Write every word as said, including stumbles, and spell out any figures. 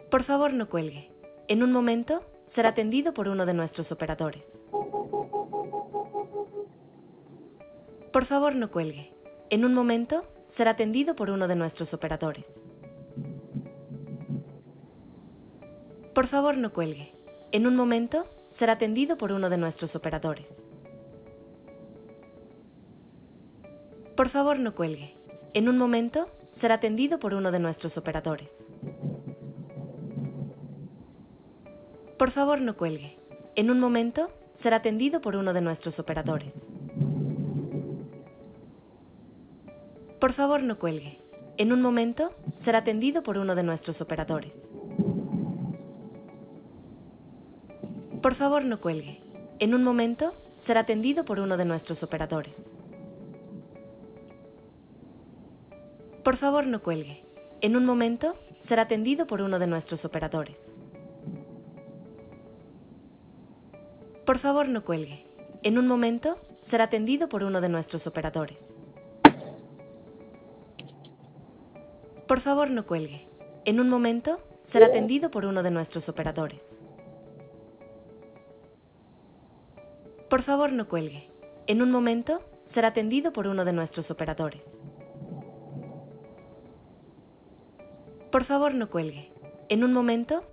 Por favor, no cuelgue. En un momento, será atendido por uno de nuestros operadores. Por favor, no cuelgue. En un momento, será atendido por uno de nuestros operadores. Por favor, no cuelgue. En un momento, será atendido por uno de nuestros operadores. Por favor, no cuelgue. En un momento, será atendido por uno de nuestros operadores. Por favor, no cuelgue. En un momento, será atendido por uno de nuestros operadores. Por favor, no cuelgue. En un momento, será atendido por uno de nuestros operadores. Por favor, no cuelgue. En un momento, será atendido por uno de nuestros operadores. Por favor, no cuelgue. En un momento, será atendido por uno de nuestros operadores. Por favor, no cuelgue. En un momento, será atendido por uno de nuestros operadores. Por favor, no cuelgue. En un momento, será atendido por uno de nuestros operadores. Por favor, no cuelgue. En un momento, será atendido por uno de nuestros operadores. Por favor, no cuelgue. En un momento,